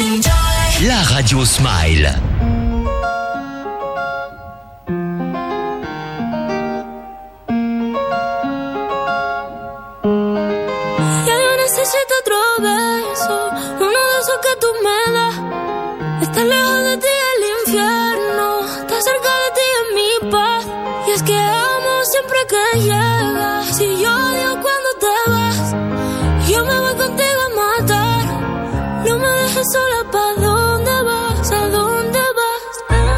La radio Smile. Ya yo necesito otro beso, uno de esos que tú me das. Estar lejos de ti es el infierno, estar cerca de ti es mi paz. Y es que amo siempre que llegas, y yo odio cuando te vas. Yo me voy contigo a matar, no me dejes sola. ¿Pa' dónde vas? ¿A dónde vas?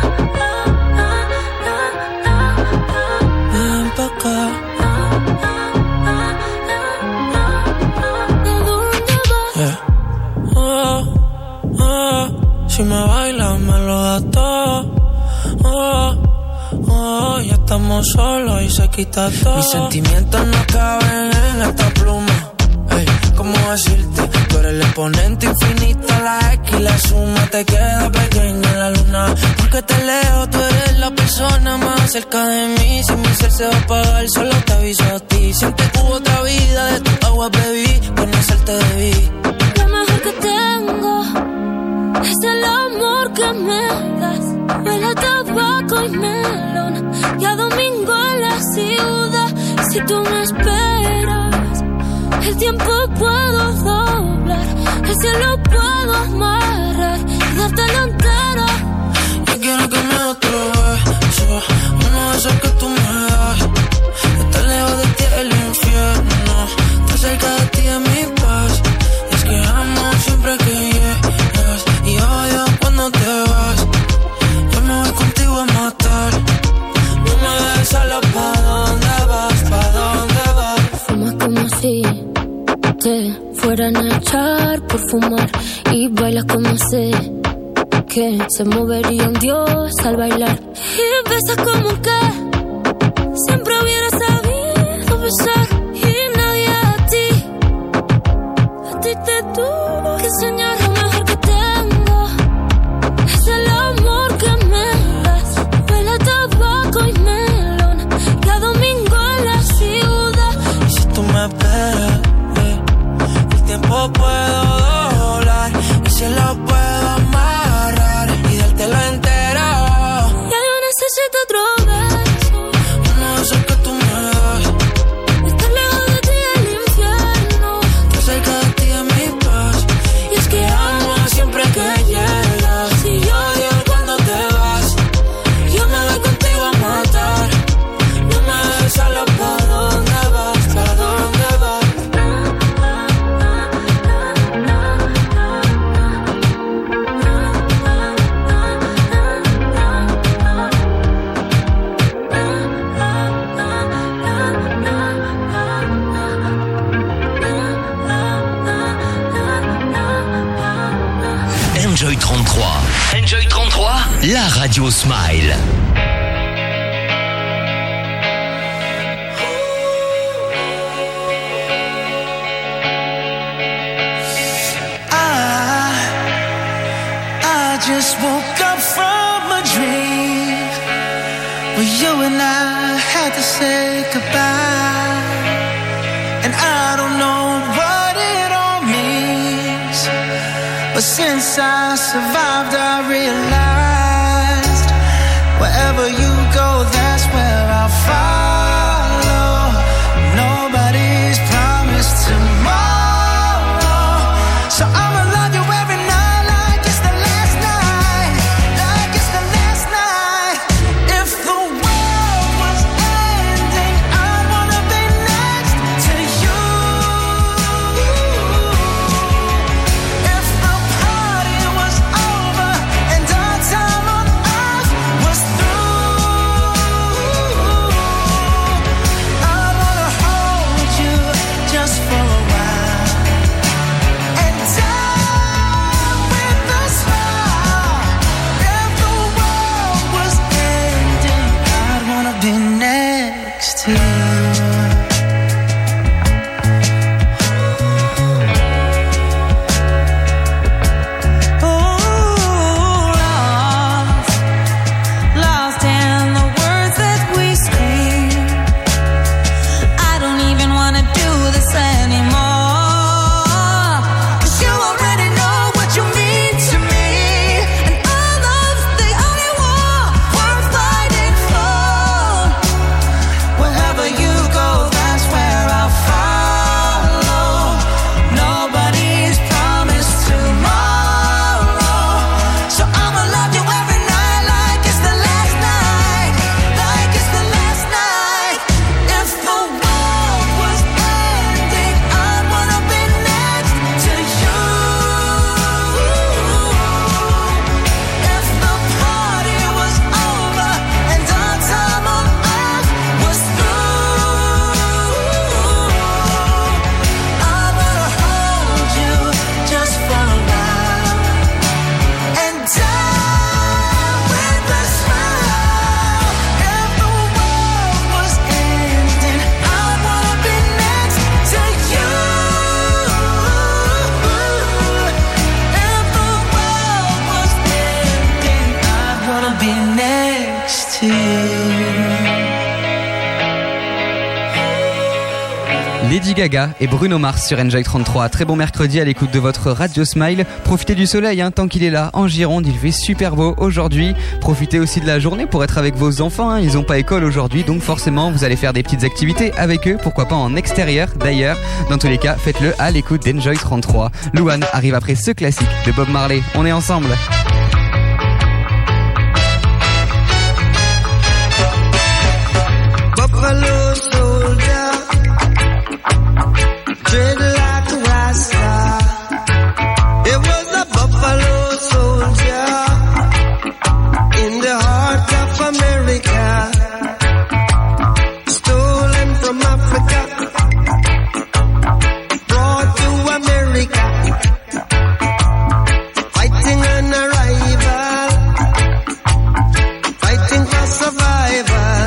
Ven pa' acá. ¿A dónde vas? Yeah. Si me bailas me lo das todo. Ya estamos solos y se quita todo. Mis sentimientos no caben en esta pluma. Ey, ¿cómo decirte? Tú eres el exponente infinito, la X y la suma te queda pequeña en la luna. Porque te leo, tú eres la persona más cerca de mí. Si mi ser se va a apagar, solo te aviso a ti. Siento que hubo otra vida, de tu agua bebí, conocerte debí. Lo mejor que tengo es el amor que me das. Huele a tabaco y melón, y a domingo en la ciudad. Si tú me esperas, el tiempo puedo doblar, el cielo puedo amarrar y dártelo entero. Yo quiero que me des otro beso, uno de esos que tú me das. Estar lejos de ti es el infierno, estar cerca de ti es mi paz. Es que amo siempre que llegas y odio cuando te vas. Yo me voy contigo a matar, no me dejes sola. ¿Pa' dónde vas? ¿Pa' dónde vas? Fumas como si te fueran a echar por fumar, y bailas como sé que se movería un dios al bailar. Y besas como que siempre hubiera sabido besar, y nadie a ti te tuvo que enseñar. Lo mejor que tengo es el amor que me das. Huele a tabaco y melón, y a domingo en la ciudad. Y si tú me esperas, el tiempo puedo doblar, y se lo puedo amarrar y dártelo entero. Ya yo necesito otro beso, Uno de esos que tú me das. estar lejos de ti es el infierno, Estar cerca de ti es mi paz. Y es que amo siempre que llegas y odio cuando te vas. Yo me voy contigo a matar, no me dejes sola. ¿Pa' dónde vas? ¿Pa' dónde vas? Enjoy 33. Enjoy 33. La radio Smile. I just woke up from a dream where you and I had to say goodbye. And I don't know what it all means, but since I survived I realized wherever you go, that's where I'll follow. Nobody's promised tomorrow, so I'ma love you every night like it's the last night, like it's the last night. If the world was ending, I wanna be next to you. If the party was over and our time on earth was through, Lady Gaga et Bruno Mars sur Enjoy 33. Très bon mercredi à l'écoute de votre Radio Smile. Profitez du soleil tant qu'il est là en Gironde, il fait super beau aujourd'hui. Profitez aussi de la journée pour être avec vos enfants, ils n'ont pas école aujourd'hui, donc forcément vous allez faire des petites activités avec eux, pourquoi pas en extérieur d'ailleurs. Dans tous les cas, faites-le à l'écoute d'Enjoy 33. Louane arrive après ce classique de Bob Marley. On est ensemble. Buffalo soldier, dread like a rasta. It was a buffalo soldier in the heart of America, stolen from Africa, brought to America, fighting an arrival, fighting for survival.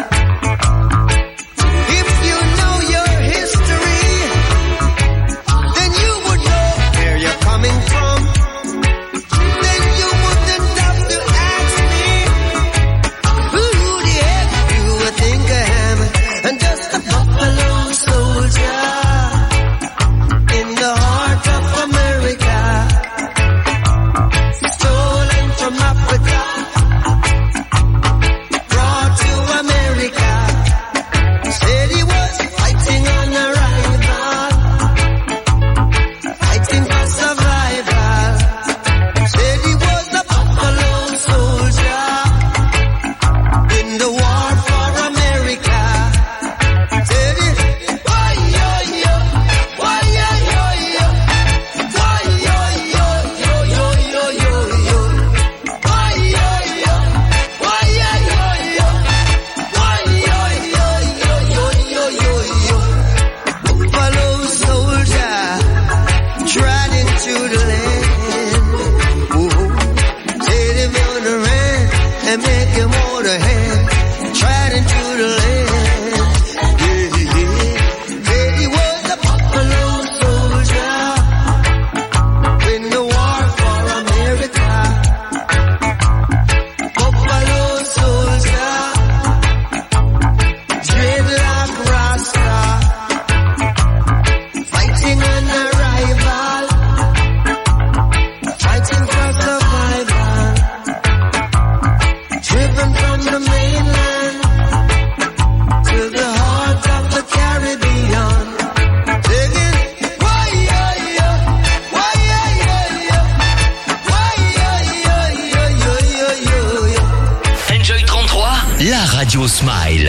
Smile.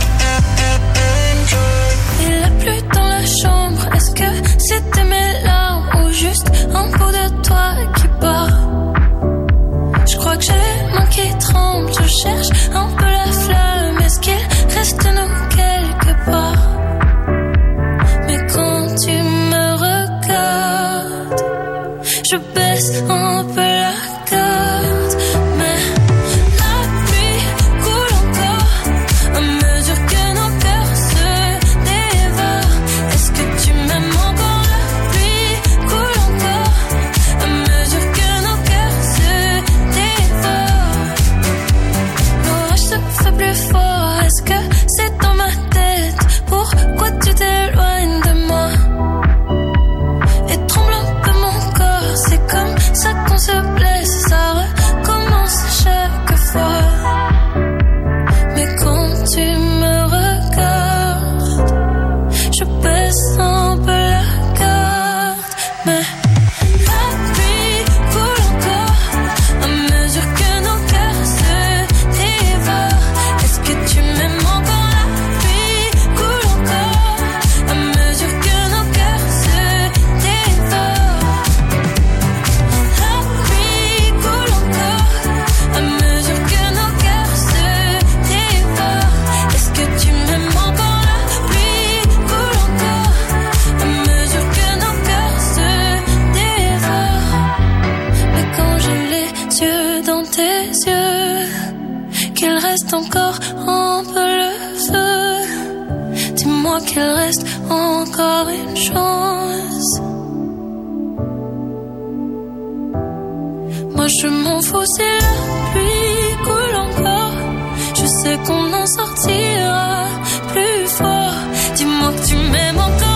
Il a plu dans la chambre. Est-ce que c'était mes larmes ou juste un bout de toi qui bat? Je crois que j'ai les mains qui tremblent. Je cherche un peu la flamme. Est-ce qu'il reste de nous quelque part? Mais quand tu me regardes, je baisse un peu la garde. Mais la pluie coule encore à mesure que nos cœurs se dévorent. Est-ce que tu m'aimes encore? La pluie coule encore à mesure que nos cœurs se dévorent. L'orage se fait plus fort. Est-ce que c'est dans ma tête? Pourquoi tu t'éloignes de moi? Et tremble un peu mon corps. C'est comme ça qu'on se blesse. Ça recommence chaque fois. Mais quand tu me regardes, je baisse un peu la garde. Mais la pluie coule encore à mesure que nos cœurs se dévorent. Est-ce que tu m'aimes encore? La pluie coule encore à mesure que nos cœurs se dévorent. La pluie coule encore à mesure que nos cœurs se dévorent. Est-ce que tu m'aimes encore? La pluie coule encore à mesure que nos cœurs se dévorent. Mais quand j'ai les yeux dans tes yeux, qu'il reste encore un peu le feu. Dis-moi qu'il reste encore une chance. Moi je m'en fous si la pluie coule encore. Je sais qu'on en sortira plus fort. Dis-moi que tu m'aimes encore.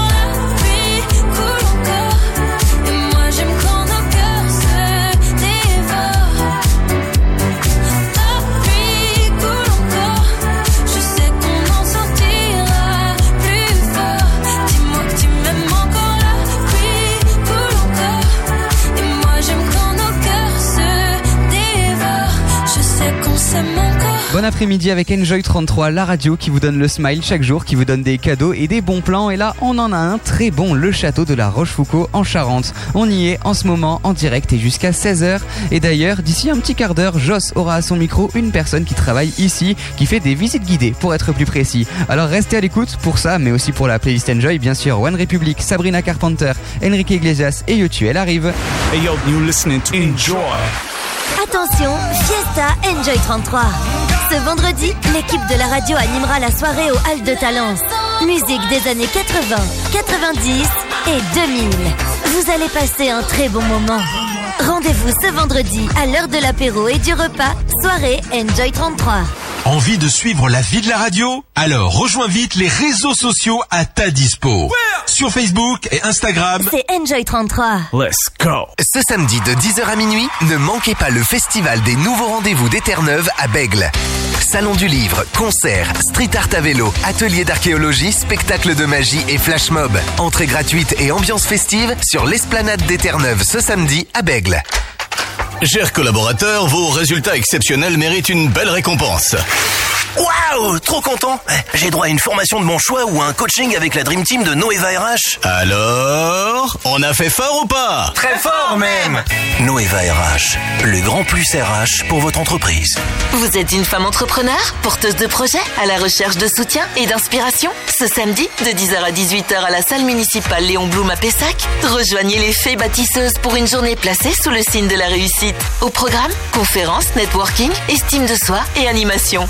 Bon après-midi avec Enjoy 33, la radio qui vous donne le smile chaque jour, qui vous donne des cadeaux et des bons plans. Et là, on en a un très bon, le château de la Rochefoucauld en Charente. On y est en ce moment en direct et jusqu'à 16h. Et d'ailleurs, d'ici un petit quart d'heure, Joss aura à son micro une personne qui travaille ici, qui fait des visites guidées pour être plus précis. Alors restez à l'écoute pour ça, mais aussi pour la playlist Enjoy, bien sûr. One Republic, Sabrina Carpenter, Enrique Iglesias et U2, elle arrive. Hey yo, you listening to Enjoy. Attention, Fiesta Enjoy 33. Ce vendredi, l'équipe de la radio animera la soirée au Hall de Talence. Musique des années 80, 90 et 2000. Vous allez passer un très bon moment. Rendez-vous ce vendredi à l'heure de l'apéro et du repas. Soirée Enjoy 33. Envie de suivre la vie de la radio? Alors rejoins vite les réseaux sociaux à ta dispo. Sur Facebook et Instagram, c'est Enjoy 33. Let's go. Ce samedi de 10h à minuit, ne manquez pas le festival des nouveaux rendez-vous des Terre-Neuve à Bègles. Salon du livre, concerts, street art à vélo, atelier d'archéologie, spectacle de magie et flash mob. Entrée gratuite et ambiance festive sur l'esplanade des Terre-Neuve ce samedi à Bègles. Chers collaborateurs, vos résultats exceptionnels méritent une belle récompense. Waouh, trop content. J'ai droit à une formation de mon choix ou à un coaching avec la Dream Team de Noeva RH. Alors, on a fait fort ou pas? Très fort même. Noeva RH, le grand plus RH pour votre entreprise. Vous êtes une femme entrepreneur, porteuse de projets, à la recherche de soutien et d'inspiration? Ce samedi, de 10h à 18h à la salle municipale Léon Blum à Pessac, rejoignez les fées bâtisseuses pour une journée placée sous le signe de la réussite. Au programme, conférences, networking, estime de soi et animation.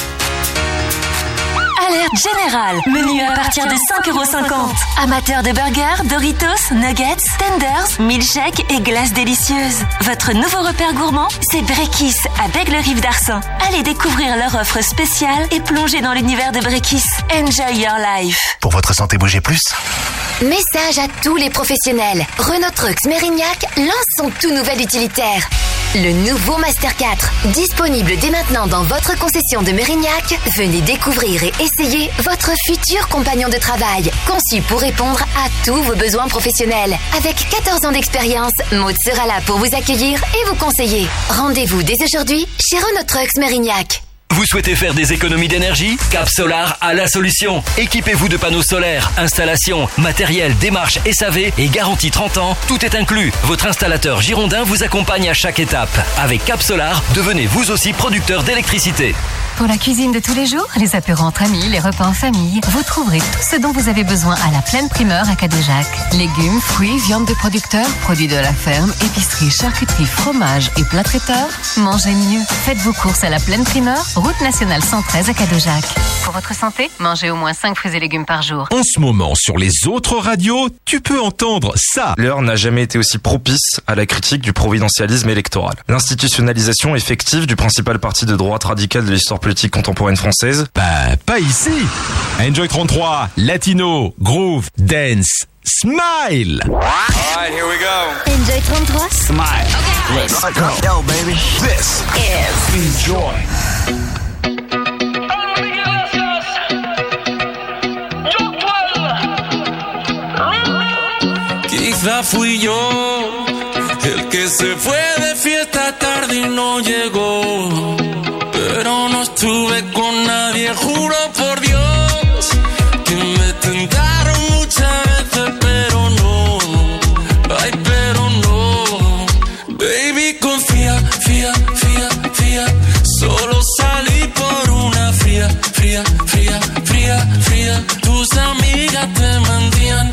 Alerte générale. Menu à partir de 5,50 €. Amateurs de burgers, Doritos, nuggets, tenders, milkshakes et glaces délicieuses. Votre nouveau repère gourmand, c'est Brekis à Bègles-Rive d'Arcin. Allez découvrir leur offre spéciale et plonger dans l'univers de Brekis. Enjoy your life. Pour votre santé, bougez plus. Message à tous les professionnels. Renault Trucks Mérignac lance son tout nouvel utilitaire. Le nouveau Master 4, disponible dès maintenant dans votre concession de Mérignac. Venez découvrir et essayer votre futur compagnon de travail, conçu pour répondre à tous vos besoins professionnels. Avec 14 ans d'expérience, Maud sera là pour vous accueillir et vous conseiller. Rendez-vous dès aujourd'hui chez Renault Trucks Mérignac. Vous souhaitez faire des économies d'énergie? Cap Solar a la solution. Équipez-vous de panneaux solaires, installation, matériel, démarche SAV et garantie 30 ans. Tout est inclus. Votre installateur girondin vous accompagne à chaque étape. Avec Cap Solar, devenez vous aussi producteur d'électricité. Pour la cuisine de tous les jours, les apéros entre amis, les repas en famille, vous trouverez tout ce dont vous avez besoin à la pleine primeur à Cadejac. Légumes, fruits, viande de producteurs, produits de la ferme, épicerie, charcuterie, fromage et plats traiteurs. Mangez mieux. Faites vos courses à la pleine primeur, route nationale 113 à Cadejac. Pour votre santé, mangez au moins 5 fruits et légumes par jour. En ce moment, sur les autres radios, tu peux entendre ça. L'heure n'a jamais été aussi propice à la critique du providentialisme électoral. L'institutionnalisation effective du principal parti de droite radicale de l'histoire politique contemporaine française. Bah, pas ici. Enjoy 33, Latino, Groove, Dance, Smile. Alright, here we go. Enjoy 33. Smile. Okay. Let's go. Yo, baby. This is Enjoy. Quizá fui yo el que se fue de fiesta tarde y no llegó, pero no estuve con nadie, juro por Dios que me tentaron muchas veces, pero no, ay, pero no. Baby, confía, fía, fía, fía, solo salí por una fría, fría, fría, fría, fría. Tus amigas te mentían,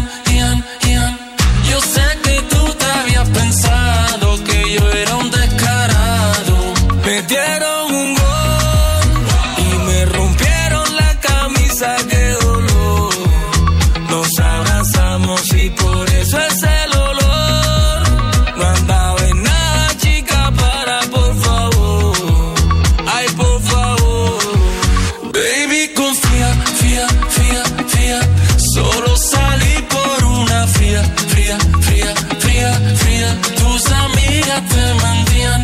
yo sé que tú te habías pensado que yo era un descarado. Me dieron un gol y me rompieron la camisa, qué dolor. Nos abrazamos y por eso es el olor. No andaba en nada, chica, para, por favor. Ay, por favor. Baby, confía, fía, fía, fía. Solo salí por una fría, fría, fría, fría, fría. Tus amigas te mentían,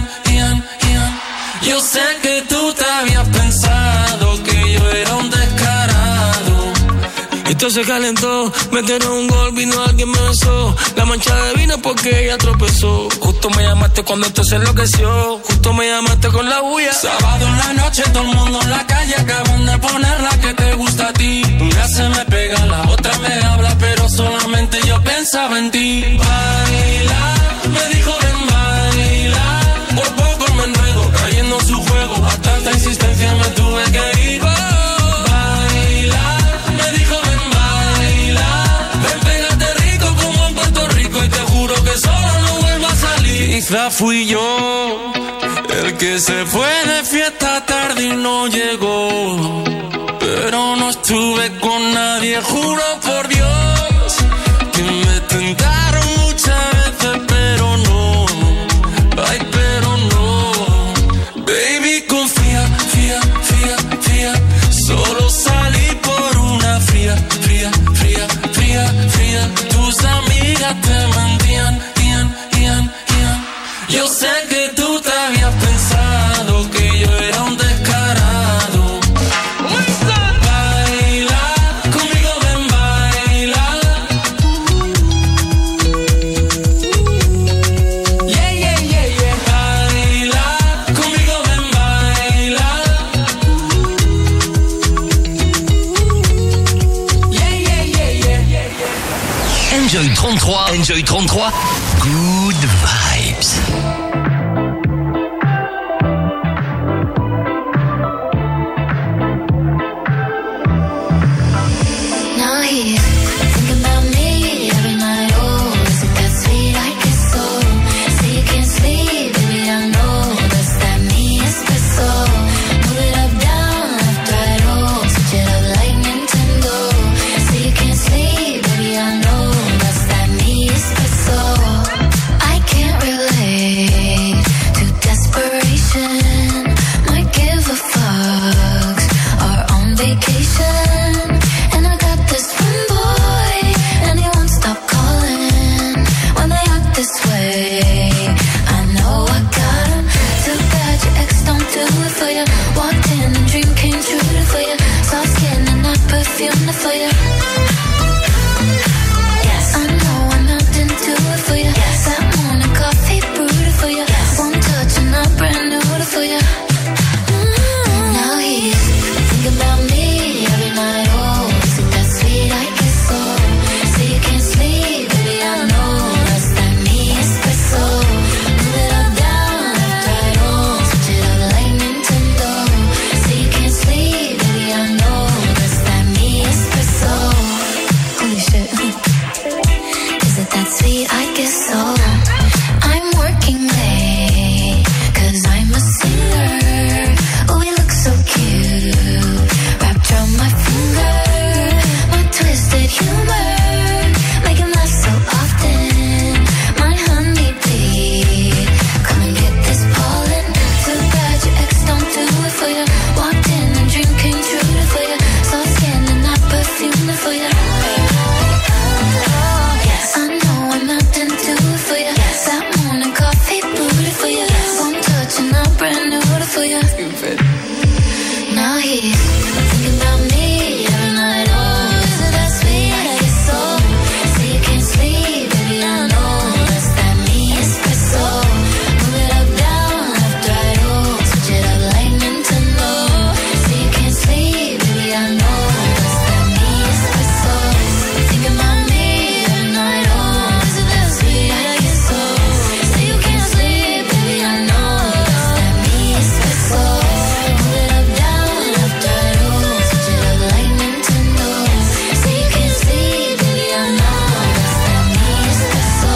yo sé que tú te habías pensado que yo era un descarado. Esto se calentó, metieron un gol, vino alguien me besó. La mancha de vino porque ella tropezó. Justo me llamaste cuando esto se enloqueció. Justo me llamaste con la bulla. Sábado en la noche, todo el mundo en la calle. Acaban de poner la que te gusta a ti. Una se me pega, la otra me habla, pero solamente yo pensaba en ti. Baila, me dijo ven baila. Por poco me enredo, cayendo en su juego. A tanta insistencia me tuve que ir. Baila, me dijo ven baila. Ven, pégate rico como en Puerto Rico. Y te juro que solo no vuelvo a salir. Quizá fui yo el que se fue de fiesta tarde y no llegó. Pero no estuve con nadie, juro por Dios que me tentaron muchas veces, pero no. Ay, pero no. Baby, confía, fía, fía, fía. Solo salí por una fría, fría, fría, fría, fría. Tus amigas te mentían, ian. Yo sé que tú te habías pensado que yo era un descarado. Baila, conmigo ven baila. Yeah, yeah, yeah, yeah. Baila, conmigo ven baila. Yeah, yeah, yeah, yeah. Enjoy 33, Enjoy 33, good vibes. Now he's thinking about me every night. Oh, is it that sweet? I guess so. Say you can't sleep, baby, I know that's that me espresso. Move it up, down, left, right, oh, switch it up like Nintendo. Say you can't sleep, baby, I know that's that me espresso. I can't relate to desperation. Might give a fuck. Are on vacation. And I got this one boy, and he won't stop calling when they act this way. I know I got him. Too bad your ex don't do it for you. Walked in and dream came true for you. Soft skin and not perfume for you. Yes, I know I'm melting to it for you. Yes, that morning coffee brewed for you. Yes, one touch and I'm brand new for you. Now he's thinking about me every night. Oh, is it that sweet? I guess so. Say you can't sleep, baby, I know that's that me espresso. Move it up, down, left, right, oh, switch it up like Nintendo. Say you can't sleep, baby, I know that's that me espresso. Holy shit. Is it that sweet? I guess so. I'm working late, 'cause I'm a singer. Oh, we look so cute, wrapped around my finger. My twisted humor, make him laugh so often. My honeybee, come and get this pollen. Too bad your ex don't do it for you. Walked in and dream came true for you. Soft skin and not perfume for you. Yes, I know I'm melting to it for you. That morning coffee brewed for you. One touch and I'm brand new for you. Now he's thinking about me every night. Oh, is it that sweet? I guess so. Say you can't sleep, baby, I know that's that me espresso. Move it up, down, left, right, oh, switch it up like Nintendo. Say you can't sleep, baby, I know that's that me espresso. Thinking about me every night. Oh, is it that sweet? I guess so. Say you can't sleep, baby, I know that's that me espresso. Move it up, down, left, right, oh, switch it up like Nintendo. Say you can't sleep, baby, I know that's that me espresso.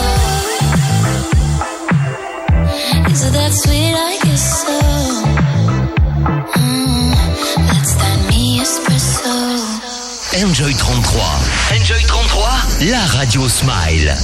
Is it that sweet? I guess so. That's that me espresso. Enjoy 33. Enjoy 33, la radio Smile.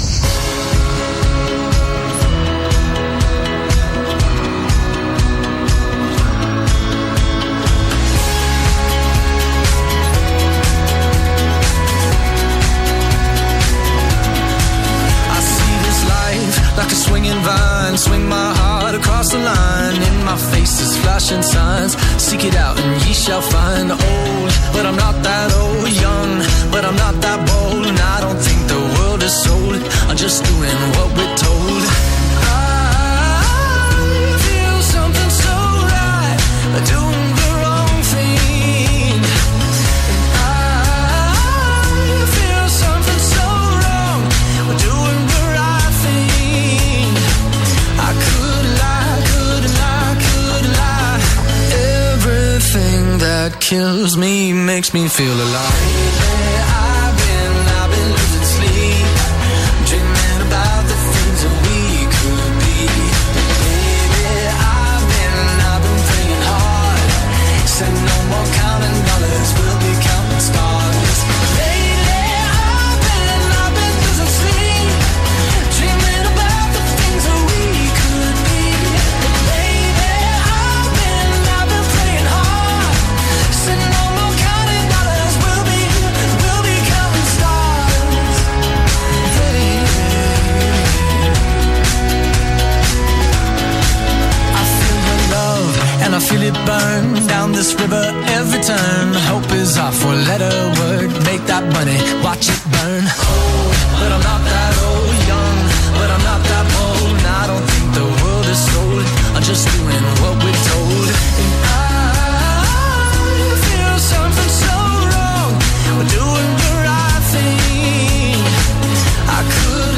I see this life like a swinging vine. Swing my heart across the line. In my face is flashing signs. Seek it out and ye shall find. Old, but I'm not that old. Young, but I'm not that bold. And I don't think the world is sold. I'm just doing what we're told. I kills me, makes me feel alive. I've been losing sleep, dreaming about the things that we could be. Baby, I've been praying hard, said no more counting dollars, we'll be counting stars. Lately, I've been losing sleep, dreaming about the things that we could be. Baby, I've been praying hard, said no more counting dollars, we'll be counting stars. I feel her love and I feel it burn down this river every turn. Hope is our four-letter word. Make that money, watch it burn. Old, but I'm not that old. Young, but I'm not that bold. And I don't think the world is sold. I'm just doing what we're told. And I feel something so wrong. We're doing the right thing. I could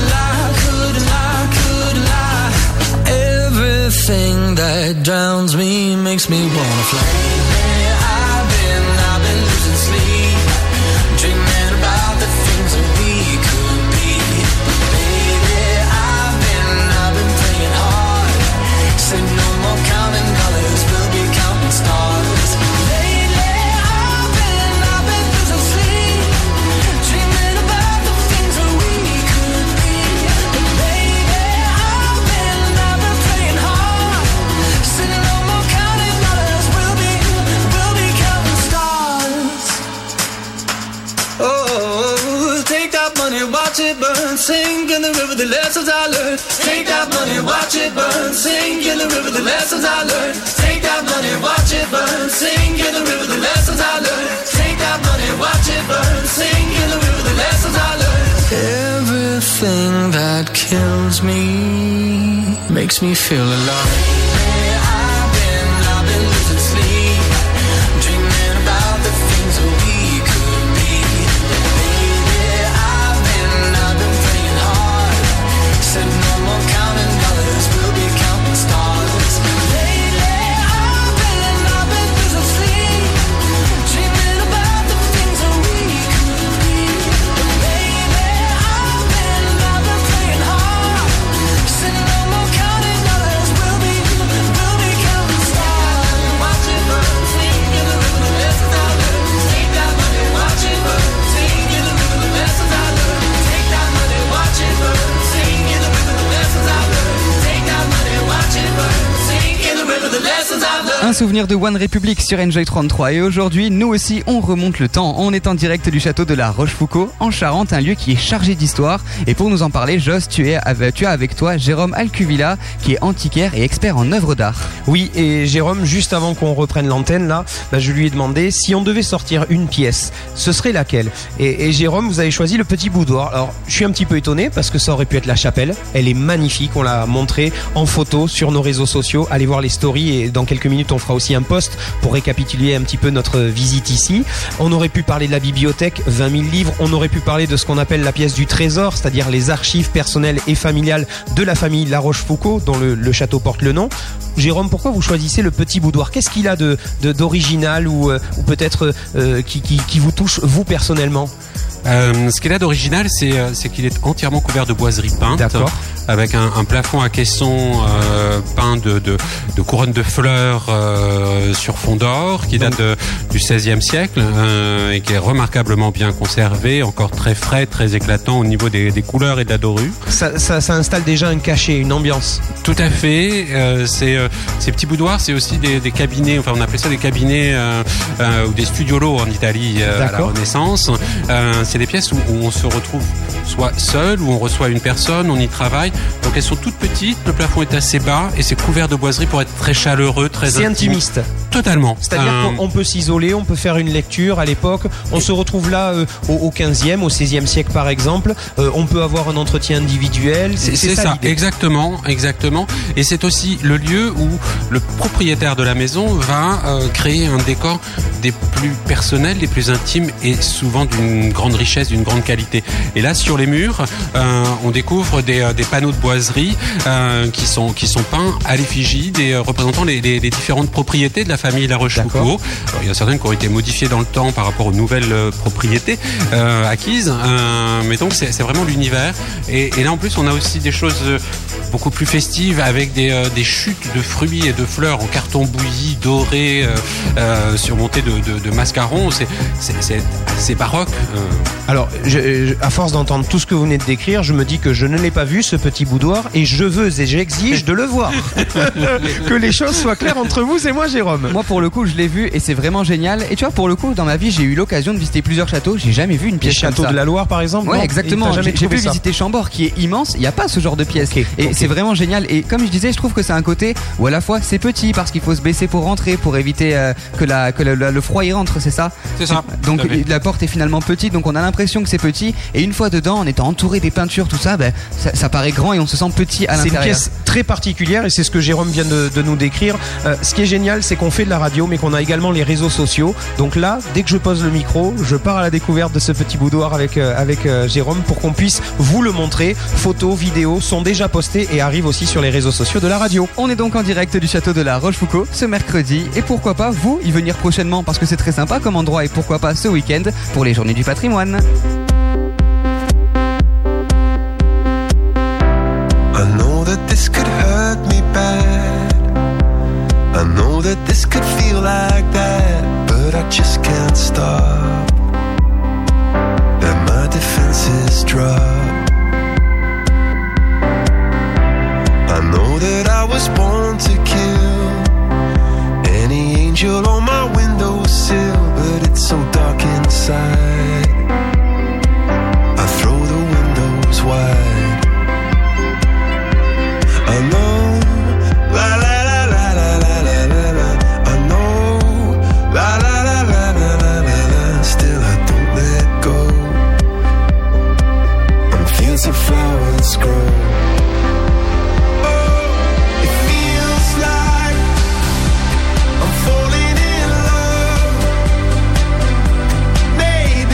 lie. Everything that drowns me makes me wanna fly. I've been losing sleep, dreaming about the things that we could be. Baby, I've been praying hard, say no more counting dollars, we'll be counting stars. Lately, I've been losing sleep, dreaming about the things that we could be. Baby, I've been praying hard, say no more counting dollars, we'll be counting stars. Oh, take that money, watch it burn, sink in the river, the lessons I learned. Take that money, watch it burn, sink in the river, the lessons I learned. Take that money, watch it burn, sink in the river, the lessons I learned. Take that money, watch it burn, sink in the river, the lessons I learned. Everything that kills me makes me feel alive. I've been losing sleep, dreaming about the things that we could be. Baby, I've been praying hard, said no more counting dollars, we'll be counting stars. Lately, I've been losing sleep, dreaming about the things that we could be. Baby, I've been praying hard, said no more counting dollars, we'll be counting stars. Watch it burn, sink in the river, the lessons I learned. Take that money, watch it burn, sink in the river, the lessons I learned. Take that money, watch it burn, sink in the river, the lessons I learned. Take that money, watch it burn, sink in the river, the lessons I learned. Un souvenir de One Republic sur Enjoy 33 et aujourd'hui, nous aussi, on remonte le temps. On est en direct du château de la Rochefoucauld en Charente, un lieu qui est chargé d'histoire. Et pour nous en parler, Joss, tu as avec toi Jérôme Alcuvilla, qui est antiquaire et expert en œuvres d'art. Oui, et Jérôme, juste avant qu'on reprenne l'antenne là, je lui ai demandé si on devait sortir une pièce, ce serait laquelle. Et Jérôme, vous avez choisi le petit boudoir. Alors, je suis un petit peu étonné parce que ça aurait pu être la chapelle. Elle est magnifique, on l'a montrée en photo sur nos réseaux sociaux. Allez voir les stories et dans quelques minutes on fera aussi un post pour récapituler un petit peu notre visite ici. On aurait pu parler de la bibliothèque, 20 000 livres. On aurait pu parler de ce qu'on appelle la pièce du trésor, c'est-à-dire les archives personnelles et familiales de la famille La Rochefoucauld, dont le château porte le nom. Jérôme, pourquoi vous choisissez le petit boudoir? Qu'est-ce qu'il a d'original ou peut-être qui vous touche vous personnellement? Ce qu'il a d'original, c'est qu'il est entièrement couvert de boiseries peintes, avec un plafond à caisson peint de couronnes de fleurs sur fond d'or, qui date du XVIe siècle et qui est remarquablement bien conservé, encore très frais, très éclatant au niveau des couleurs et de la dorure. Ça installe déjà un cachet, une ambiance. Tout à fait. Ces petits boudoirs, c'est aussi des cabinets, enfin on appelait ça des cabinets ou des studiolo en Italie à la Renaissance. C'est des pièces où on se retrouve soit seul, où on reçoit une personne, on y travaille. Donc elles sont toutes petites, le plafond est assez bas et c'est couvert de boiseries pour être très chaleureux, très intime. C'est intimiste. Totalement. C'est-à-dire qu'on peut s'isoler, on peut faire une lecture à l'époque. On se retrouve là au 15e, au 16e siècle par exemple. On peut avoir un entretien individuel. C'est ça, exactement. Et c'est aussi le lieu où le propriétaire de la maison va créer un décor des plus personnels, des plus intimes et souvent d'une grande richesse, d'une grande qualité. Et là, si sur les murs, on découvre des panneaux de boiserie qui sont peints à l'effigie des représentant les différentes propriétés de la famille La Rochefoucauld. Il y a certaines qui ont été modifiées dans le temps par rapport aux nouvelles propriétés acquises, mais donc c'est vraiment l'univers. Et là en plus on a aussi des choses beaucoup plus festives avec des chutes de fruits et de fleurs en carton bouilli doré surmonté de mascarons. C'est baroque. Alors, à force d'entendre tout ce que vous venez de décrire, je me dis que je ne l'ai pas vu, ce petit boudoir, et je veux et j'exige de le voir. Que les choses soient claires entre vous et moi, Jérôme. Moi, pour le coup, je l'ai vu et c'est vraiment génial. Et tu vois, pour le coup, dans ma vie, j'ai eu l'occasion de visiter plusieurs châteaux. J'ai jamais vu une pièce comme ça. Château de la Loire, par exemple. Ouais, non, exactement. J'ai pu visiter Chambord, qui est immense. Il n'y a pas ce genre de pièce. Et c'est vraiment génial. Et comme je disais, je trouve que c'est un côté où à la fois c'est petit parce qu'il faut se baisser pour rentrer, pour éviter que le froid y rentre, c'est ça. C'est ça. Donc la porte est finalement petite, donc on a l'impression que c'est petit. Et une fois dedans, en étant entouré des peintures, tout ça, ça paraît grand et on se sent petit à l'intérieur. C'est une pièce très particulière et c'est ce que Jérôme vient de nous décrire. Ce qui est génial, c'est qu'on fait de la radio, mais qu'on a également les réseaux sociaux. Donc là, dès que je pose le micro, je pars à la découverte de ce petit boudoir avec Jérôme pour qu'on puisse vous le montrer. Photos, vidéos sont déjà postées et arrivent aussi sur les réseaux sociaux de la radio. On est donc en direct du château de la Rochefoucauld ce mercredi et pourquoi pas vous y venir prochainement parce que c'est très sympa comme endroit et pourquoi pas ce week-end pour les Journées du Patrimoine. I know that this could hurt me bad. I know that this could feel like that, but I just can't stop. And my defenses drop. I know that I was born to kill any angel on my windowsill, but it's so dark inside. I throw the windows wide. I know, la la la la la la la la la. I know, la la la la la la la la. Still I don't let go. And fields of flowers grow. Maybe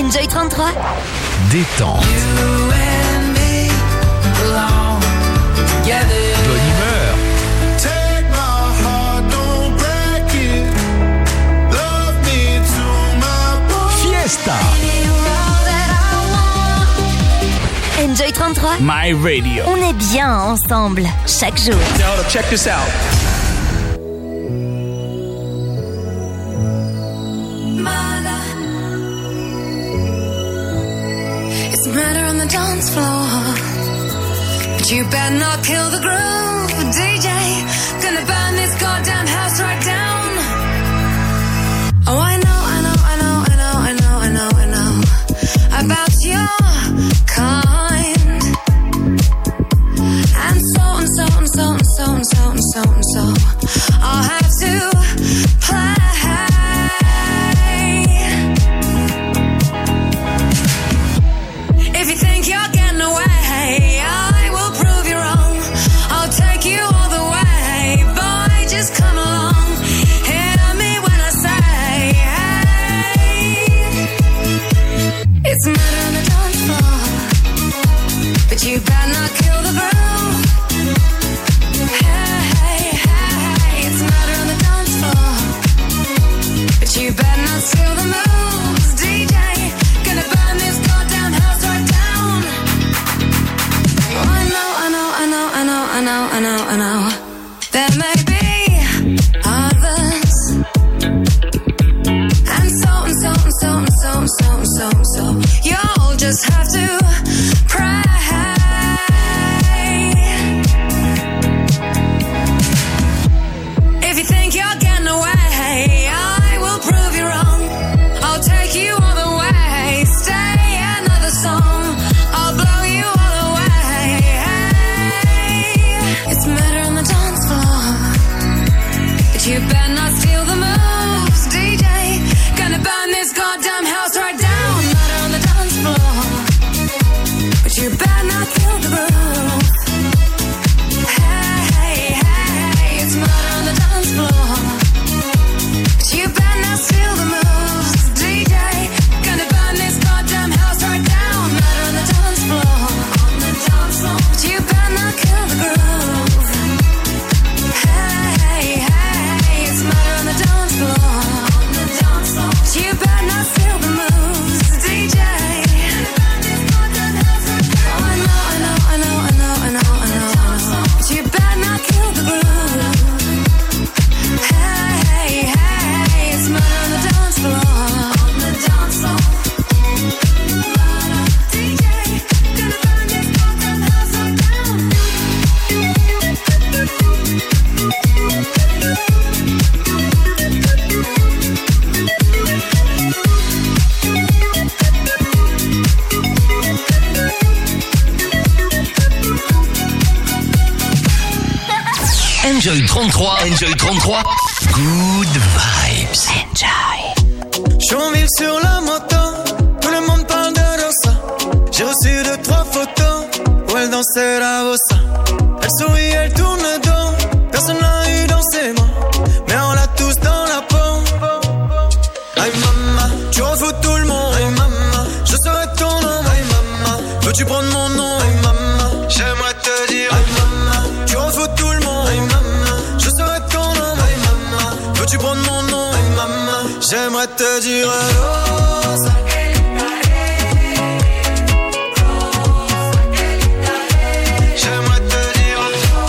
Enjoy 33. Détente. Bonne humeur. Fiesta. Enjoy 33. My radio. On est bien ensemble, chaque jour. Now, check this out. It's murder on the dance floor, but you better not kill the groove, DJ. Gonna burn this goddamn house right down. Oh, I know about your kind, and so I'll have to play. If you think you're getting away, I will prove you wrong. I'll take you all the way, boy, just come along. Hear me when I say, hey. It's murder on the dance floor, but you better not kill the groove. Hey, it's murder on the dance floor, but you better not steal the moves, DJ. Gonna burn this goddamn house right down. Oh, I know. There may be others, and so you'll just have to pray. If you think you're getting away, I will prove you wrong. I'll take you all the way. Stay another song, I'll blow you all away. Hey, it's murder on the dance floor, but you better not steal the moves, DJ. Gonna burn this goddamn house right down. Murder on the dance floor, but you better not kill the groove. Hey, it's murder on the dance floor, but you better not steal the moves, DJ. Gonna burn this goddamn house right down. Murder on the dance floor, but you better not kill the groove. Hey, it's murder on the dance floor, but you better not steal the moves, DJ. Oh, I know, but you better not kill the groove. Hey, it's murder on the dance floor, DJ. Gonna burn this goddamn house right down. Enjoy 33. Good vibes. Enjoy. Chonville sur la moto, tout le monde parle de Rosa. J'ai reçu 2-3 photos où elle dansait la bossa. Elle sourit, elle tourne le dos, personne n'a eu dans ses mains, mais on l'a tous dans la peau. Aïe maman, tu refous tout le monde. Aïe maman, je serai ton nom. Aïe maman, veux-tu prendre mon nom? Aïe maman, j'aimerais te dire. Aïe maman, tu refous tout le monde. Aïe maman, je serai ton nom. Aïe maman, veux-tu prendre mon nom? Aïe maman, j'aimerais te dire. Rosa. J'aimerais te dire.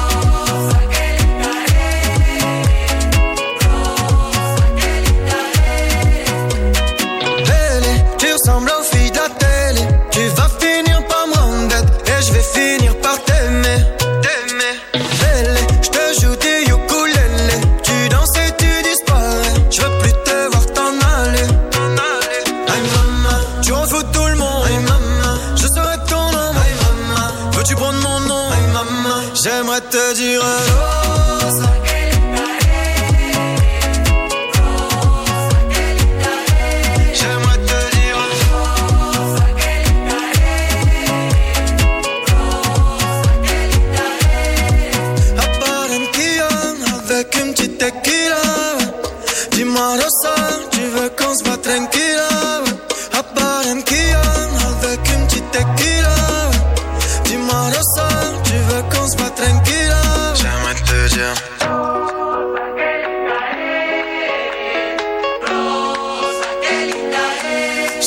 Belle, tu ressembles aux filles de la télé. Tu vas finir par me rendre bête et je vais finir par t'aimer. Belle, je te joue du ukulélé. Tu danses et tu disparais. Je veux plus te voir t'en aller. Aïe maman, tu refous tout le monde. Aïe maman, je serai ton nom. Aïe maman, veux-tu prendre mon nom? Aïe maman, j'aimerais te dire. Rosa. J'aimerais te dire. À Barranquilla, avec une petite tequila. Dis-moi Rosa, tu veux qu'on se batte tranquilla? À Barranquilla.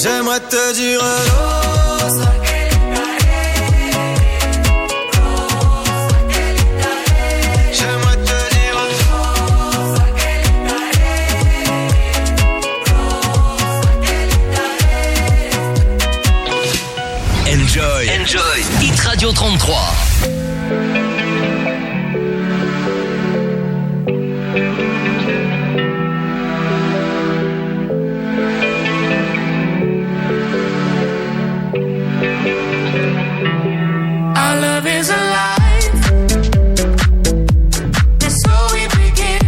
J'aimerais te dire Rosa. J'aimerais te dire Rosa. Enjoy. Hit Radio 33. Our love is alive. And so we begin.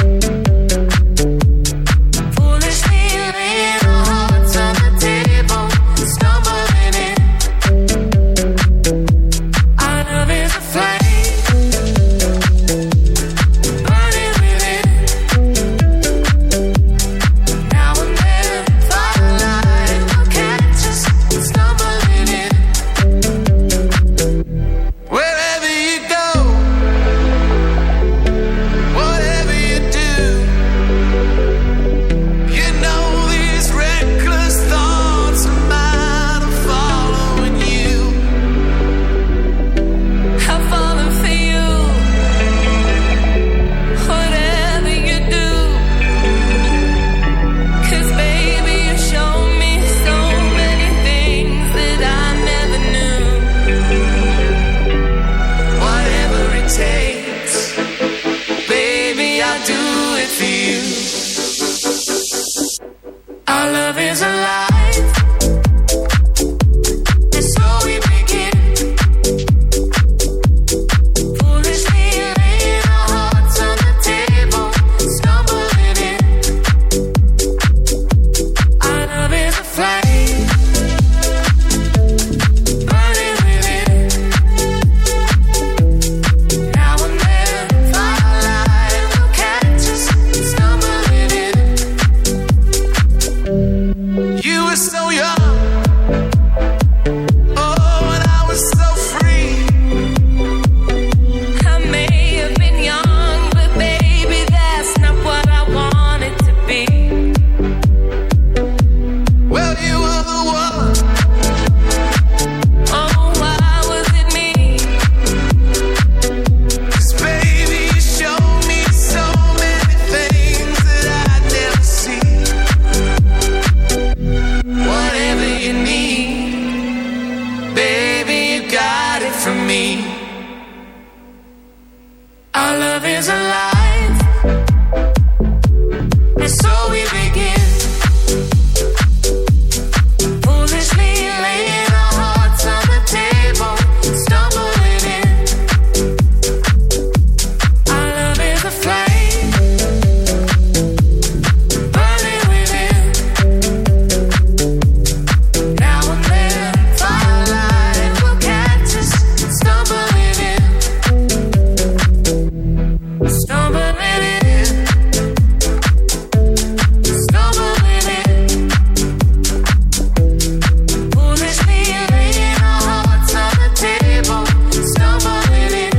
Foolishly laying our hearts on the table, stumbling in. Our love is a flame, burning within. Now and then, firelight will catch us stumbling in. Wherever you go, whatever you do, you know these reckless thoughts of mine are following you. I'm falling for you. Whatever you do, 'cause baby you show me so many things that I never knew. Whatever it takes, baby, I'll do it for you. Our love is alive, and so we begin. Foolishly laying our hearts on the table, stumbling in. Our love is a flame, burning within. Now and then, firelight will catch us stumbling in. You were so young, oh, and I was so free. I may have been young, but baby, that's not what I wanted to be. Well, you were the one. Oh, why was it me? 'Cause baby, you showed me so many things that I'd never see. Whatever you need, baby, you got it from me. Our love is alive, and so we begin. Foolishly laying our hearts on the table, stumbling in. Our love is a flame, burning within. Now and then, firelight will catch us stumbling in. Stumbling in. Stumbling in. Foolishly laying our hearts on the table, stumbling in.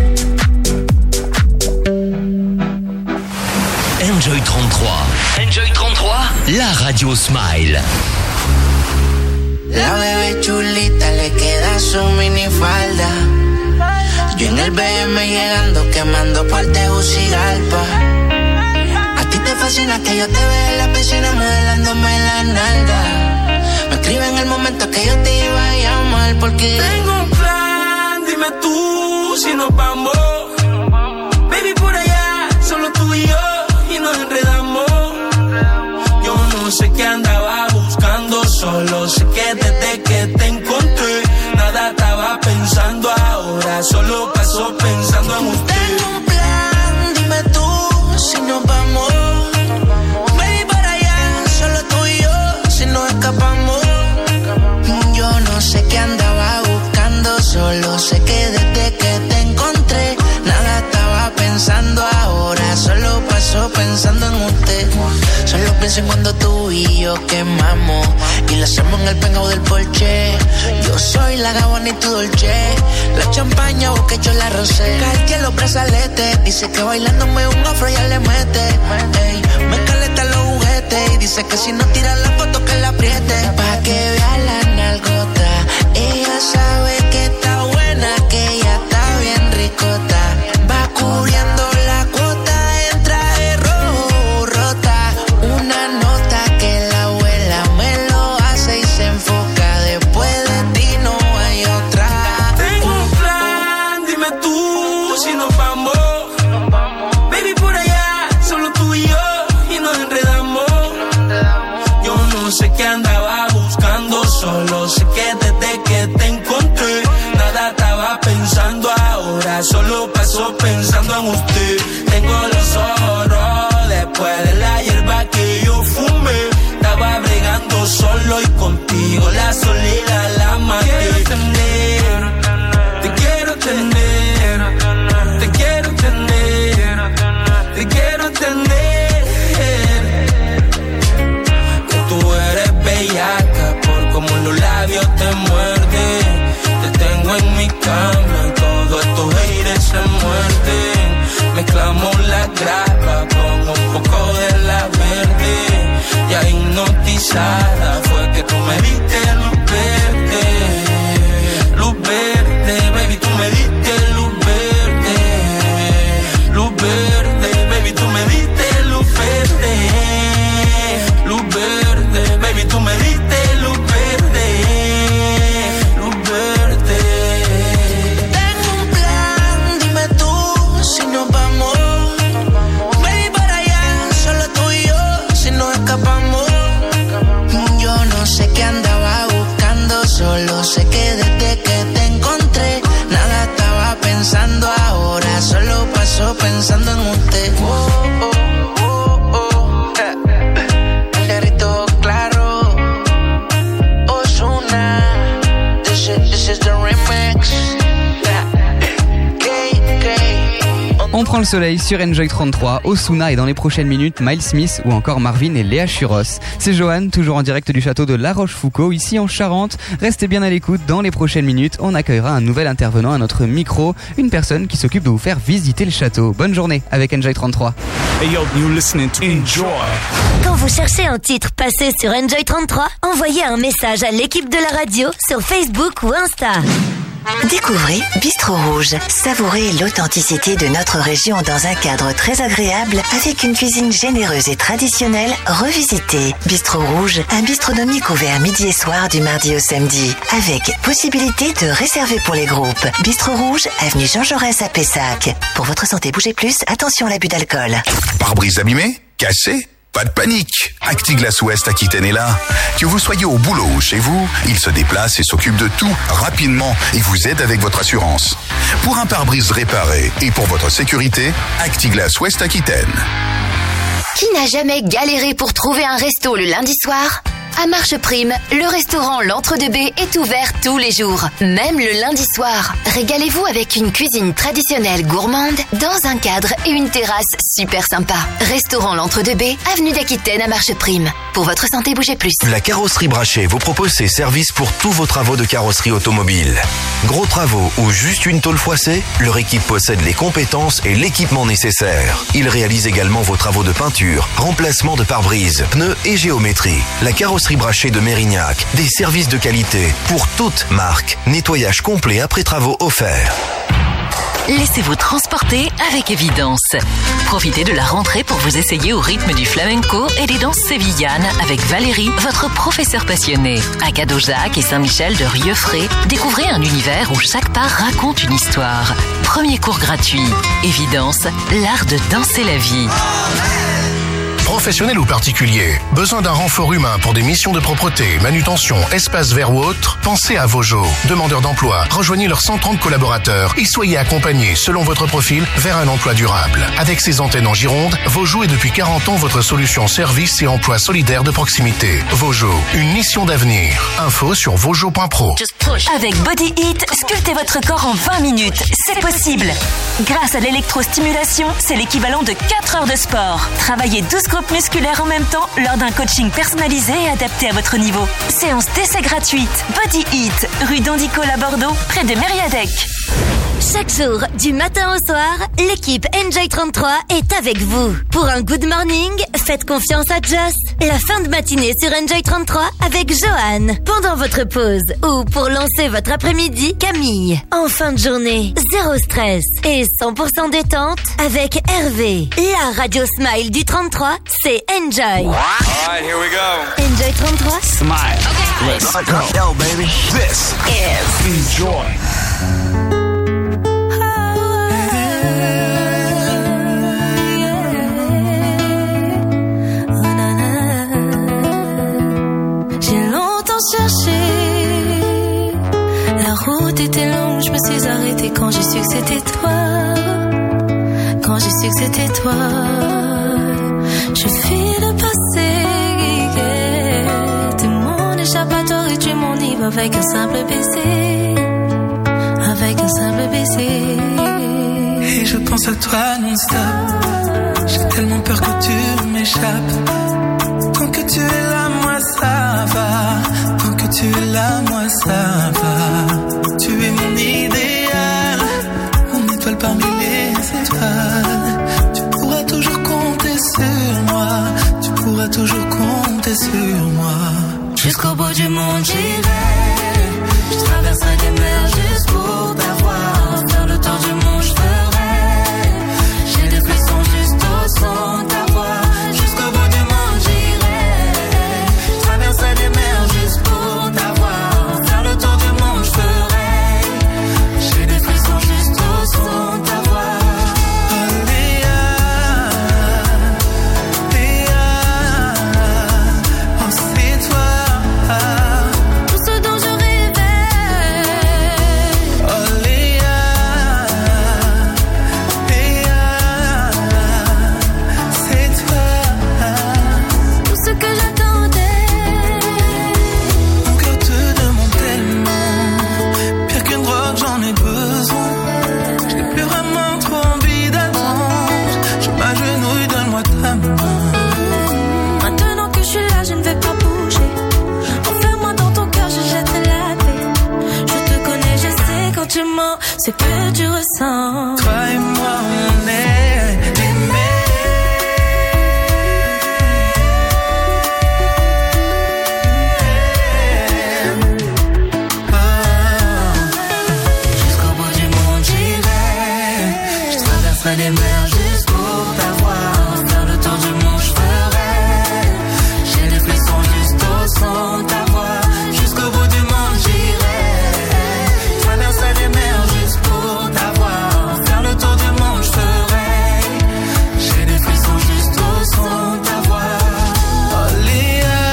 Enjoy 33. Enjoy 33, la radio Smile. La bebé chulita le queda su minifalda. Yo en el BM llegando, quemando por Tegucigalpa. A ti te fascina que yo te vea en la piscina modelándome la nalga. Me escribe en el momento que yo te iba a llamar porque tengo un plan, dime tú si nos vamos. Baby, por allá, solo tú y yo, y nos enredamos. Yo no sé qué andaba buscando, solo sé que desde que te encontré, nada estaba pensando ahora, solo paso pensando en usted. tengo un plan, dime tú si nos vamos. Baby, para allá, solo tú y yo, si nos escapamos. Yo no sé qué andaba buscando, solo sé que desde que te encontré, nada estaba pensando ahora, solo paso pensando en usted. Solo pienso en cuando tú y yo quemamos y lo hacemos en el penthouse del Porsche. Yo soy la Gabbana y tu Dolce, la champaña vos que yo la rosé. Cartier los brazaletes, dice que bailándome un afro ya le mete. Ey, me caleta los juguetes y dice que si no tira la foto que la apriete. Pa' que no sé qué andaba buscando, solo sé que desde que te encontré nada estaba pensando ahora, solo paso pensando en usted. Tengo los ojos rojos después de la hierba que yo fumé. Estaba bregando solo y contigo la soledad la maté. Te quiero tener, te quiero tener, te quiero tener. Que tú eres bellaca por como los labios te muerden. Te tengo en mi cama y todos estos haters se muerden. Mezclamos la grapa con un poco de la verde. Ya hipnotizada fue que tú me diste luz verde. Luz verde, baby, tú me diste luz verde. Luz verde, baby, tú me diste luz verde. Luz verde, baby, tú me diste luz verde. Luz verde. Tengo un plan, dime tú si nos vamos. Baby, para allá, solo tú y yo, si nos escapamos. Yo no sé qué andaba buscando, solo sé que desde que te encontré nada estaba pensando ahora, solo paso pensando en usted. Oh, oh, oh, oh. El negrito claro, Ozuna, this is the remix. On prend le soleil sur Enjoy 33, Ozuna et dans les prochaines minutes Miles Smith ou encore Marvin et Léa Churros. C'est Johan, toujours en direct du château de La Rochefoucauld, ici en Charente. Restez bien à l'écoute, dans les prochaines minutes, on accueillera un nouvel intervenant à notre micro, une personne qui s'occupe de vous faire visiter le château. Bonne journée avec Enjoy 33. Hey yo, you're listening to Enjoy. Quand vous cherchez un titre passé sur Enjoy 33, envoyez un message à l'équipe de la radio sur Facebook ou Insta. Découvrez Bistro Rouge. Savourez l'authenticité de notre région dans un cadre très agréable avec une cuisine généreuse et traditionnelle revisitée. Bistro Rouge, un bistronomique ouvert midi et soir du mardi au samedi avec possibilité de réserver pour les groupes. Bistro Rouge, avenue Jean Jaurès à Pessac. Pour votre santé, bougez plus, attention à l'abus d'alcool. Pare-brise abîmé? Cassé? Pas de panique, Actiglas Ouest Aquitaine est là. Que vous soyez au boulot ou chez vous, il se déplace et s'occupe de tout rapidement et vous aide avec votre assurance. Pour un pare-brise réparé et pour votre sécurité, Actiglas Ouest Aquitaine. Qui n'a jamais galéré pour trouver un resto le lundi soir ? À Marche Prime, le restaurant L'Entre-deux-Baies est ouvert tous les jours, même le lundi soir. Régalez-vous avec une cuisine traditionnelle gourmande dans un cadre et une terrasse super sympa. Restaurant L'Entre-deux-Baies, avenue d'Aquitaine à Marche Prime. Pour votre santé, bougez plus. La carrosserie Brachet vous propose ses services pour tous vos travaux de carrosserie automobile. Gros travaux ou juste une tôle froissée, leur équipe possède les compétences et l'équipement nécessaires. Ils réalisent également vos travaux de peinture, remplacement de pare-brise, pneus et géométrie. La carrosserie Brachet de Mérignac, des services de qualité pour toute marque. Nettoyage complet après travaux offerts. Laissez-vous transporter avec évidence. Profitez de la rentrée pour vous essayer au rythme du flamenco et des danses sévillanes avec Valérie, votre professeur passionné. À Cadeaujac et Saint-Michel de Rieufray, découvrez un univers où chaque part raconte une histoire. Premier cours gratuit. Évidence, l'art de danser la vie. Professionnel ou particulier, besoin d'un renfort humain pour des missions de propreté, manutention, espace vert ou autre, pensez à Vojo. Demandeurs d'emploi, rejoignez leurs 130 collaborateurs et soyez accompagnés selon votre profil vers un emploi durable. Avec ses antennes en Gironde, Vojo est depuis 40 ans votre solution service et emploi solidaire de proximité. Vojo, une mission d'avenir. Info sur vojo.pro. Avec Body Heat, sculptez votre corps en 20 minutes. C'est possible. Grâce à l'électrostimulation, c'est l'équivalent de 4 heures de sport. Travaillez 12 groupes musculaires en même temps lors d'un coaching personnalisé et adapté à votre niveau. Séance d'essai gratuite. Body Heat, rue d'Andicol à Bordeaux, près de Mériadec. Chaque jour, du matin au soir, l'équipe Enjoy 33 est avec vous. Pour un good morning, faites confiance à Joss. La fin de matinée sur Enjoy 33 avec Johan. Pendant votre pause ou pour lancer votre après-midi, Camille. En fin de journée, zéro stress et 100% détente avec Hervé. La radio smile du 33, c'est Enjoy. Alright, here we go. Enjoy 33. Smile. Okay. Let's go. Yo, baby. This is Enjoy. plus arrêter quand j'ai su que c'était toi. Quand j'ai su que c'était toi, je fuis le passé. T'es mon échappatoire et tu es mon île avec un simple baiser. Avec un simple baiser. Et je pense à toi non-stop. J'ai tellement peur que tu m'échappes. Tant que tu es là, moi ça va. Tant que tu es là, moi ça va. Tu es mon idéal, mon étoile parmi les étoiles. Tu pourras toujours compter sur moi. Tu pourras toujours compter sur moi. Jusqu'au bout du monde j'irai. Je traverserai des mers juste pour t'avoir. Faire le tour du monde je ferai. J'ai des frissons juste au son de ta voix. Jusqu'au bout du monde j'irai. Je traverserai des mers juste pour t'avoir. Faire le tour du monde je ferai. J'ai des frissons juste au son de ta voix. Oh Léa, Léa, oh c'est toi. Tout ce dont je rêvais. Oh Léa, Léa, c'est toi. Tout ce que j'attendais. Mon cœur te demande tellement. Pire qu'une drogue, j'en ai besoin. J'ai plus vraiment trop envie d'attendre. Je m'agenouille, donne-moi ta main. Maintenant que je suis là, je ne vais pas bouger. Enferme-moi dans ton cœur, je jette la paix. Je te connais, je sais quand tu mens ce que tu ressens. Toi et moi, on est aimés. Jusqu'au bout du monde j'irai. Je traverserai les mers juste pour t'avoir. Faire le tour du monde je ferai. J'ai des frissons juste au son de ta voix. Jusqu'au bout du monde j'irai. Je traverserai les mers juste pour t'avoir. Faire le tour du monde je ferai. J'ai des frissons juste au son de ta voix. Oh Léa,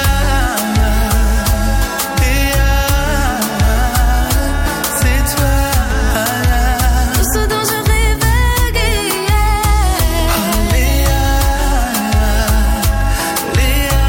Léa, c'est toi. Tout ce dont je rêvais. Oh Léa, Léa,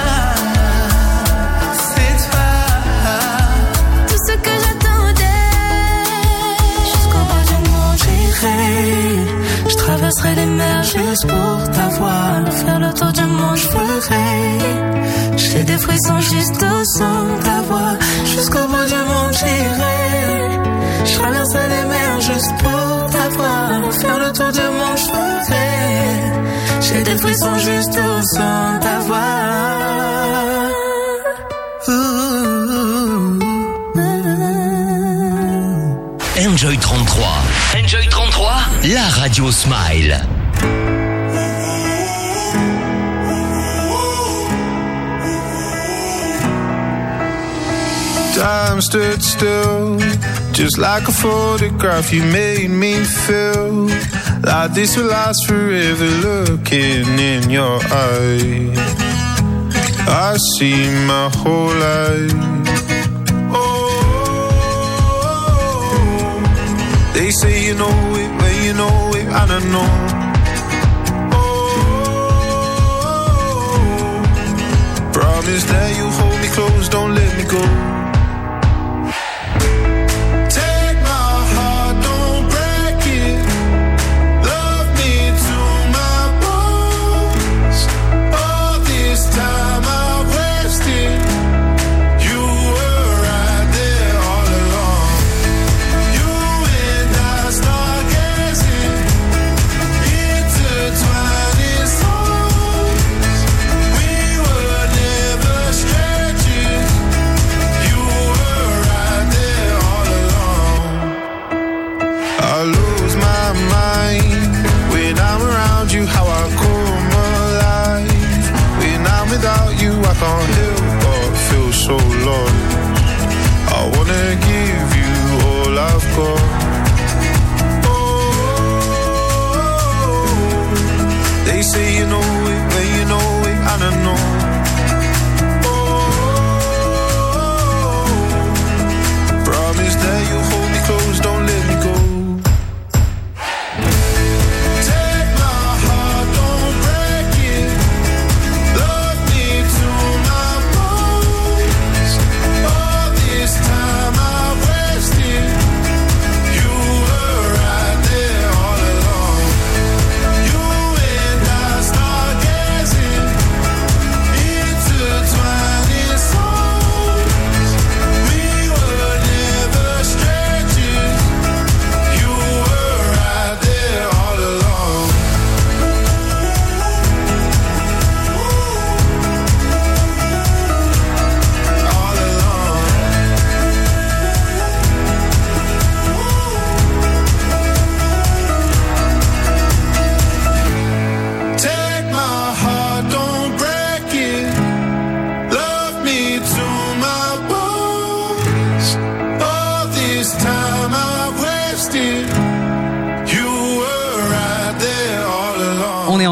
c'est toi. Tout ce que j'attendais. Jusqu'au bout du monde j'irai. Je traverserai les mers juste pour t'avoir. Faire le tour du monde je ferai. J'ai des frissons juste au son de ta voix. Jusqu'au bout du monde j'irai. Je traverserai les mers juste pour t'avoir. Faire le tour du monde je ferai. J'ai des frissons juste au son de ta voix. Enjoy 33. Enjoy 33, la radio Smile. Time stood still, just like a photograph. You made me feel like this will last forever. Looking in your eyes, I see my whole life. They say you know it, but you know it, I don't know. Promise that you'll hold me close, don't let me go. Take my heart, don't break it. Love me to my bones. All this time I've wasted. You were right there all along. You and I start gazing, intertwined in songs. We were never strangers. You were right there all along. I lose my mind when I'm around you. How I come alive when I'm without you. I can't help but feel so lost. I wanna give you all I've got. They say you know it, but you know it, I don't know. Promise that you'll hold me close, don't let me go.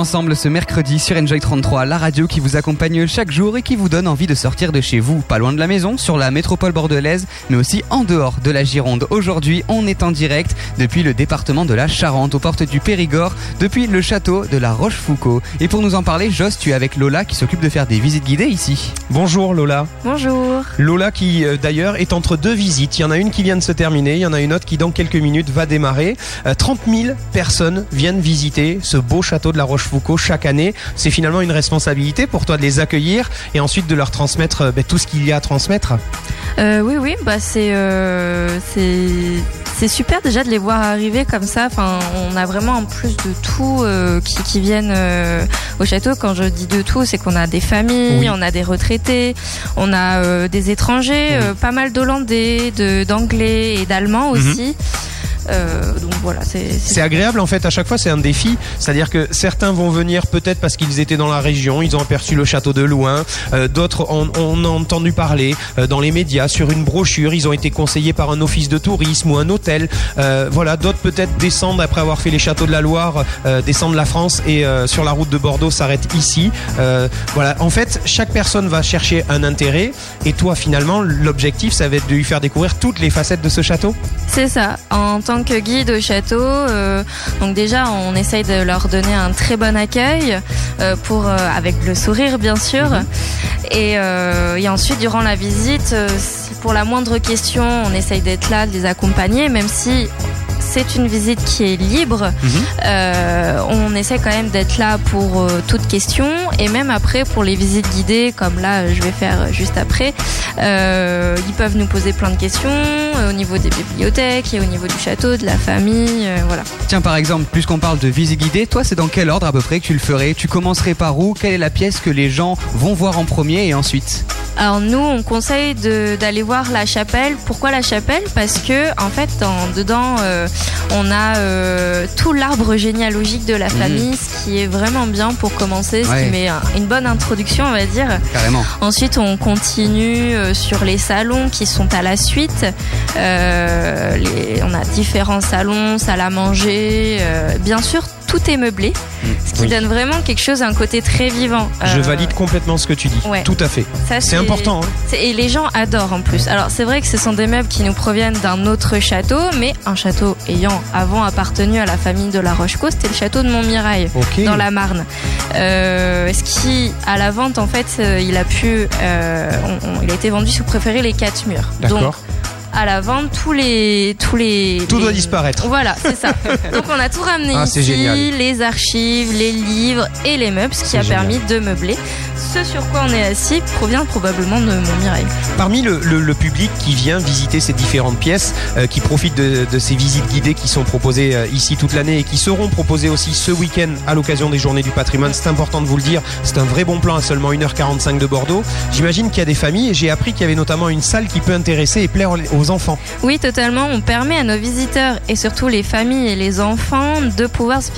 ensemble ce mercredi sur Enjoy 33, la radio qui vous accompagne chaque jour et qui vous donne envie de sortir de chez vous, pas loin de la maison, sur la métropole bordelaise, mais aussi en dehors de la Gironde. Aujourd'hui, on est en direct depuis le département de la Charente, aux portes du Périgord, depuis le château de la Rochefoucauld. Et pour nous en parler, Joss, tu es avec Lola qui s'occupe de faire des visites guidées ici. Bonjour Lola. Bonjour. Lola qui d'ailleurs est entre deux visites. Il y en a une qui vient de se terminer, il y en a une autre qui dans quelques minutes va démarrer. 30 000 personnes viennent visiter ce beau château de la Rochefoucauld chaque année. C'est finalement une responsabilité pour toi de les accueillir et ensuite de leur transmettre tout ce qu'il y a à transmettre. Oui, c'est super déjà de les voir arriver comme ça. Enfin, on a vraiment en plus de tout qui viennent au château. Quand je dis de tout, c'est qu'on a des familles, on a des retraités, on a des étrangers, pas mal d'Hollandais, d'Anglais et d'Allemands aussi. Donc voilà, c'est agréable en fait. À chaque fois c'est un défi, c'est-à-dire que certains vont venir peut-être parce qu'ils étaient dans la région, ils ont aperçu le château de loin, d'autres on a entendu parler dans les médias, sur une brochure, ils ont été conseillés par un office de tourisme ou un hôtel, voilà, d'autres peut-être descendent après avoir fait les châteaux de la Loire, descendent la France et sur la route de Bordeaux s'arrêtent ici. Voilà, en fait chaque personne va chercher un intérêt et toi finalement l'objectif ça va être de lui faire découvrir toutes les facettes de ce château. C'est ça, en tant que guide au château, donc déjà on essaye de leur donner un très bon accueil avec le sourire bien sûr, et ensuite durant la visite, si pour la moindre question on essaye d'être là, de les accompagner, même si c'est une visite qui est libre, on essaie quand même d'être là pour toute question, et même après pour les visites guidées comme là je vais faire juste après, ils peuvent nous poser plein de questions au niveau des bibliothèques et au niveau du château, de la famille, voilà. Tiens, par exemple, puisqu'on parle de visite guidée, toi c'est dans quel ordre à peu près que tu le ferais? Tu commencerais par où? Quelle est la pièce que les gens vont voir en premier et ensuite? Alors nous on conseille d'aller voir la chapelle. Pourquoi la chapelle? Parce que en fait dedans on a tout l'arbre généalogique de la famille, ce qui est vraiment bien pour commencer, ce qui met une bonne introduction on va dire. Carrément. Ensuite on continue sur les salons qui sont à la suite. On a différents salons, salle à manger, bien sûr tout est meublé, ce qui donne vraiment quelque chose, un côté très vivant. Je valide complètement ce que tu dis, tout à fait. C'est important. Et les gens adorent en plus. Alors c'est vrai que ce sont des meubles qui nous proviennent d'un autre château, mais un château ayant avant appartenu à la famille de la Rochefoucauld, c'était le château de Montmirail, dans la Marne. Ce qui, à la vente en fait, il a été vendu sous préféré les 4 murs. D'accord. Donc, à la vente, tout doit disparaître. Voilà, c'est ça. Donc on a tout ramené ici, les archives, les livres et les meubles, ce qui a permis de meubler. Ce sur quoi on est assis provient probablement de Montmirail. Parmi le public qui vient visiter ces différentes pièces, qui profite de ces visites guidées qui sont proposées ici toute l'année et qui seront proposées aussi ce week-end à l'occasion des Journées du Patrimoine, c'est important de vous le dire, c'est un vrai bon plan à seulement 1h45 de Bordeaux. J'imagine qu'il y a des familles et j'ai appris qu'il y avait notamment une salle qui peut intéresser et plaire aux enfants. Oui, totalement. On permet à nos visiteurs et surtout les familles et les enfants de pouvoir se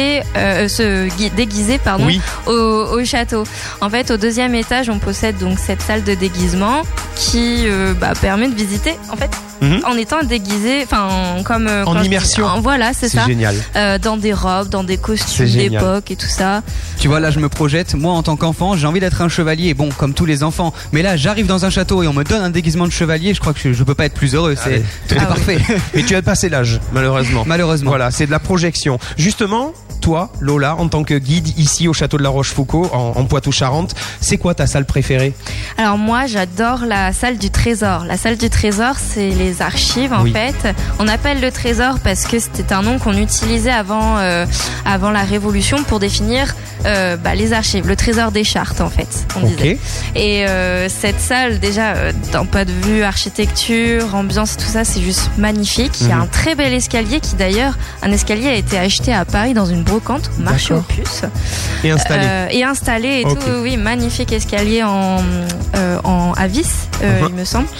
déguiser au château. En fait, au 2e étage, on possède donc cette salle de déguisement qui permet de visiter en fait en étant déguisé, comme en immersion. Voilà, c'est ça. Génial. Dans des robes, dans des costumes d'époque et tout ça. Tu vois, là je me projette, moi en tant qu'enfant j'ai envie d'être un chevalier, bon comme tous les enfants, mais là j'arrive dans un château et on me donne un déguisement de chevalier, je crois que je peux pas être plus heureux, tout est parfait. Mais tu as passé l'âge, malheureusement. Voilà, c'est de la projection. Justement, toi, Lola, en tant que guide ici au château de la Rochefoucauld, en Poitou-Charentes, c'est quoi ta salle préférée? Alors moi, j'adore la salle du trésor. La salle du trésor, c'est les archives en fait. On appelle le trésor parce que c'était un nom qu'on utilisait avant la Révolution pour définir les archives, le trésor des chartes en fait, on disait. Et cette salle, déjà, d'un point de vue architecture, ambiance, tout ça, c'est juste magnifique. Il y a un très bel escalier qui d'ailleurs, un escalier a été acheté à Paris dans une brocante, au marché aux puces. Et installé. Et tout, oui, magnifique escalier à vis, il me semble.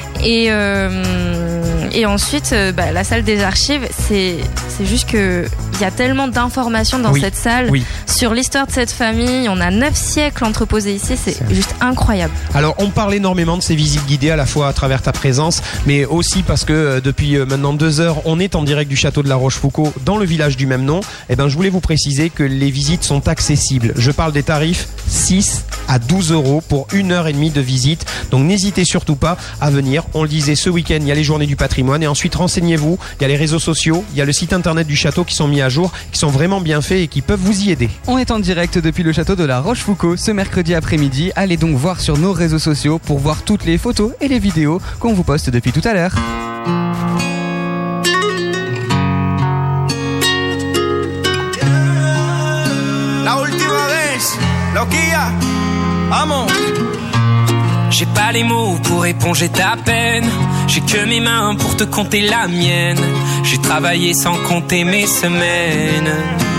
Et ensuite, la salle des archives, c'est juste que il y a tellement d'informations dans cette salle sur l'histoire de cette famille. On a 9 siècles entreposés ici, c'est juste incroyable. Alors on parle énormément de ces visites guidées à la fois à travers ta présence, mais aussi parce que depuis maintenant 2 heures, on est en direct du château de la Rochefoucauld dans le village du même nom. Et ben je voulais vous préciser que les visites sont accessibles. Je parle des tarifs 6 à 12 euros pour 1h30 de visite. Donc n'hésitez surtout pas à venir. On le disait, ce week-end, il y a les journées du patrimoine et ensuite renseignez-vous. Il y a les réseaux sociaux, il y a le site internet du château qui sont mis à jour, qui sont vraiment bien faits et qui peuvent vous y aider. On est en direct depuis le château de la Rochefoucauld ce mercredi après-midi. Allez donc voir sur nos réseaux sociaux pour voir toutes les photos et les vidéos qu'on vous poste depuis tout à l'heure. La última vez, loquilla, amo. J'ai pas les mots pour éponger ta peine. J'ai que mes mains pour te compter la mienne. J'ai travaillé sans compter mes semaines.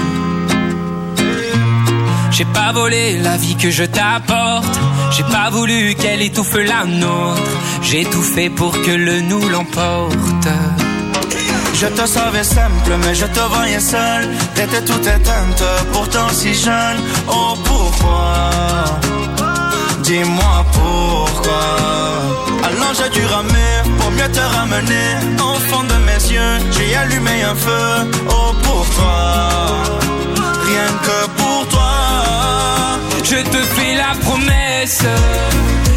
J'ai pas volé la vie que je t'apporte. J'ai pas voulu qu'elle étouffe la nôtre. J'ai tout fait pour que le nous l'emporte. Je te savais simple, mais je te voyais seul. T'étais toute éteinte, pourtant si jeune. Oh pourquoi? Dis-moi pourquoi. Alors j'ai dû ramer pour mieux te ramener. Au fond de mes yeux, j'ai allumé un feu. Oh pour toi, rien que pour toi. Je te fais la promesse